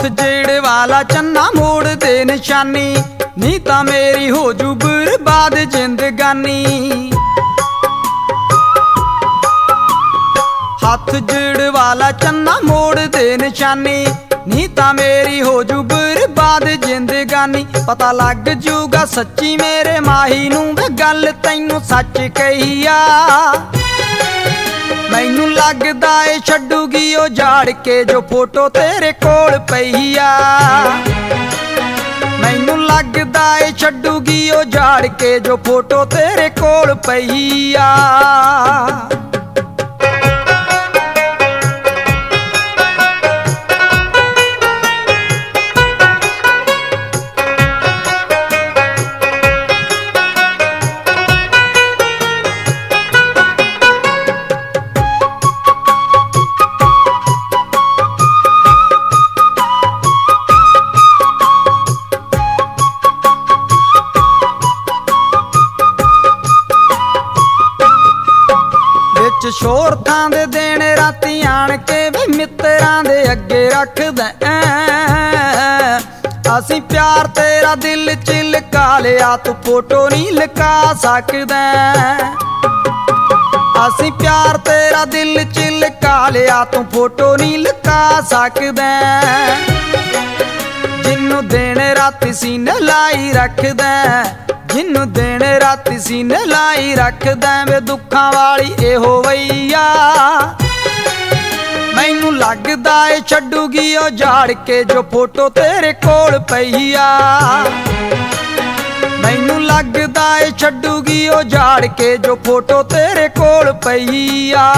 ਹੱਥ ਜਿਹੜੇ ਵਾਲਾ ਚੰਨਾ ਮੋੜ ਦੇ ਨਿਸ਼ਾਨੀ, ਨੀ ਤਾਂ ਮੇਰੀ ਹੋ ਜੂ ਬਰਬਾਦ ਜ਼ਿੰਦਗਾਨੀ। ਹੱਥ ਜਿਹੜੇ ਵਾਲਾ ਚੰਨਾ ਮੋੜ ਦੇ ਨਿਸ਼ਾਨੀ, ਨੀ ਤਾਂ ਮੇਰੀ ਹੋ ਜੂ ਬਰਬਾਦ ਜ਼ਿੰਦਗਾਨੀ। ਪਤਾ ਲੱਗ ਜੂਗਾ ਸੱਚੀ ਮੇਰੇ ਮਾਹੀ ਨੂੰ, ਵੇ ਗੱਲ ਤੈਨੂੰ ਸੱਚ ਕਹੀ ਆ। ਮੈਨੂੰ ਲੱਗਦਾ ਏ ਛੱਡੂਗੀ ਉਹ ਜਾੜ ਕੇ ਜੋ ਫੋਟੋ ਤੇਰੇ ਕੋਲ ਪਈ ਆ। ਮੈਨੂੰ ਲੱਗਦਾ ਏ ਛੱਡੂਗੀ ਉਹ ਜਾੜ ਕੇ ਜੋ ਫੋਟੋ ਤੇਰੇ ਕੋਲ ਪਈ ਆ। ਸ਼ੋਰ ਥਾਂ ਦੇ ਦੇਣ ਰਾਤੀ ਆਣ ਕੇ ਵੀ ਮਿੱਤਰਾਂ ਦੇ ਅੱਗੇ ਰੱਖਦਾ। ਅਸੀਂ ਪਿਆਰ ਤੇਰਾ ਦਿਲ ਚ ਲੁਕਾ ਲਿਆ, ਤੂੰ ਫੋਟੋ ਨਹੀਂ ਲੁਕਾ ਸਕਦਾ। ਅਸੀਂ ਪਿਆਰ ਤੇਰਾ ਦਿਲ ਚ ਲੁਕਾ ਲਿਆ, ਤੂੰ ਫੋਟੋ ਨਹੀਂ ਲੁਕਾ ਸਕਦਾ। ਜਿਹਨੂੰ ਦਿਨ ਰਾਤੀ ਸੀਨੇ ਲਾਈ ਰੱਖਦਾ, ਜਿਹਨੂੰ ਦਿਨ ਰਾਤੀ ਸੀਨੇ ਲਾਈ ਰੱਖਦਾ, ਵੇ ਦੁੱਖਾਂ ਵਾਲੀ ਇਹੋ ਵਈਆ। ਮੈਨੂੰ ਲੱਗਦਾ ਏ ਛੱਡੂਗੀ ਉਹ ਜਾੜ ਕੇ ਜੋ ਫੋਟੋ ਤੇਰੇ ਕੋਲ ਪਈ ਆ। ਮੈਨੂੰ ਲੱਗਦਾ ਏ ਛੱਡੂਗੀ ਉਹ ਜਾੜ ਕੇ ਜੋ ਫੋਟੋ ਤੇਰੇ ਕੋਲ ਪਈ ਆ।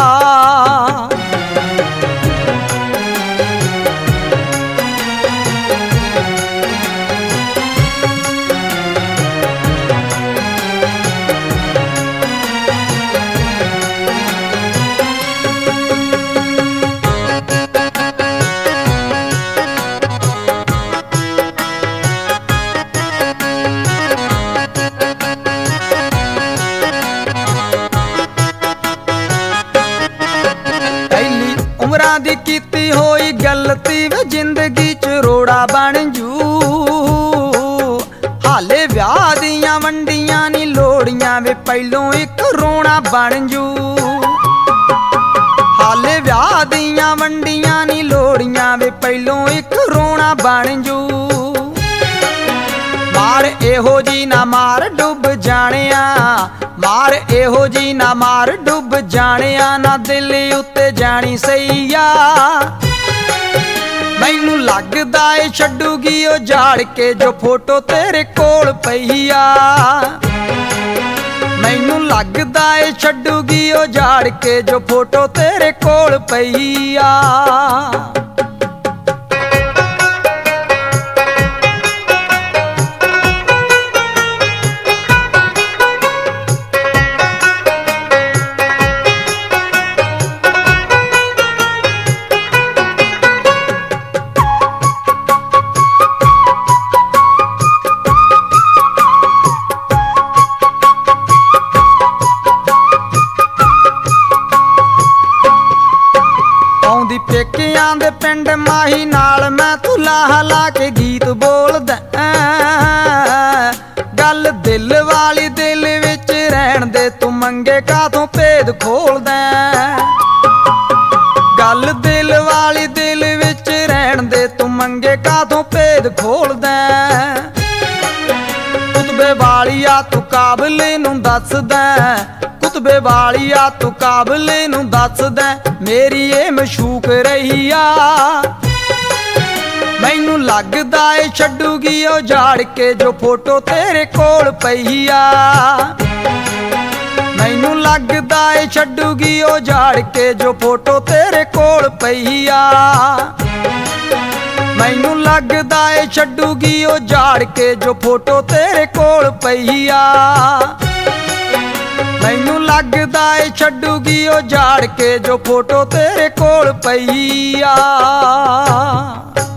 ਉਮਰਾਂ ਦੀ ਕੀਤੀ ਹੋਈ ਗਲਤੀ ਵੇ ਜ਼ਿੰਦਗੀ ਚ ਰੋੜਾ ਬਣ ਜੂ। ਹਾਲੇ ਵਿਆਹ ਦੀਆਂ ਵੰਡੀਆਂ ਨੀ ਲੋੜੀਆਂ ਵੇ ਪਹਿਲੋਂ ਇੱਕ ਰੋਣਾ ਬਣ ਜੂ। ਹਾਲੇ ਵਿਆਹ ਦੀਆਂ ਵੰਡੀਆਂ ਨੀ ਲੋੜੀਆਂ ਵੇ ਪਹਿਲੋਂ ਇੱਕ ਰੋਣਾ ਬਣ ਜੂ। ਮਾਰ ਇਹੋ ਜੀ ਨਾ ਮਾਰ ਡੁੱਬ ਜਾਣਿਆ, ਮਾਰ ਇਹੋ ਜੀ ਨਾ ਮਾਰ ਡੁੱਬ ਜਾਣਿਆ, ਨਾ ਦਿਲ ਉੱਤੇ ਜਾਣੀ ਸਹੀ ਆ। ਮੈਨੂੰ ਲੱਗਦਾ ਏ ਛੱਡੂਗੀ ਉਹ ਜਾੜ ਕੇ ਜੋ ਫੋਟੋ ਤੇਰੇ ਕੋਲ ਪਈ ਆ। ਮੈਨੂੰ ਲੱਗਦਾ ਏ ਛੱਡੂਗੀ ਉਹ ਜਾੜ ਕੇ ਜੋ ਫੋਟੋ ਤੇਰੇ ਕੋਲ ਪਈ ਆ। ਪੇਕਿਆਂ ਦੇ ਪਿੰਡ ਮਾਹੀ ਨਾਲ ਮੈਂ ਤੂੰ ਲਾਹ ਲਾ ਕੇ ਗੀਤ ਬੋਲਦਾ। ਗੱਲ ਦਿਲ ਵਾਲੀ ਦਿਲ ਵਿੱਚ ਰਹਿਣ ਦੇ, ਤੂੰ ਮੰਗੇ ਕਾਹਤੋਂ ਭੇਦ ਖੋਲਦਾ। ਗੱਲ ਦਿਲ ਵਾਲੀ ਦਿਲ ਵਿੱਚ ਰਹਿਣ ਦੇ, ਤੂੰ ਮੰਗੇ ਕਾਹਤੋਂ ਭੇਦ ਖੋਲਦਾ। ਕੁਤਬੇ ਵਾਲੀਆ ਤੂੰ ਕਾਬਲੇ ਨੂੰ ਦੱਸਦਾ, ਕੁਤਬੇ ਵਾਲੀਆ ਤੂੰ ਕਾਬਲੇ ਨੂੰ ਦੱਸਦਾ, ਮੇਰੀ ਇਹ ਮਸ਼ੂਕ ਰਹੀ ਆ। ਮੈਨੂੰ ਲੱਗਦਾ ਏ ਛੱਡੂਗੀ ਉਹ ਜਾੜ ਕੇ ਜੋ ਫੋਟੋ ਤੇਰੇ ਕੋਲ ਪਈ ਆ। ਮੈਨੂੰ ਲੱਗਦਾ ਏ ਛੱਡੂਗੀ ਉਹ ਜਾੜ ਕੇ ਜੋ ਫੋਟੋ ਤੇਰੇ ਕੋਲ ਪਈ ਆ। ਮੈਨੂੰ ਲੱਗਦਾ ਏ ਛੱਡੂਗੀ ਉਹ ਜਾੜ ਕੇ ਜੋ ਫੋਟੋ ਤੇਰੇ ਕੋਲ ਪਈ ਆ। ਮੈਨੂੰ ਲੱਗਦਾ ਏ ਛੱਡੂਗੀ ਉਹ ਜਾੜ ਕੇ ਜੋ ਫੋਟੋ ਤੇਰੇ ਕੋਲ ਪਈ ਆ।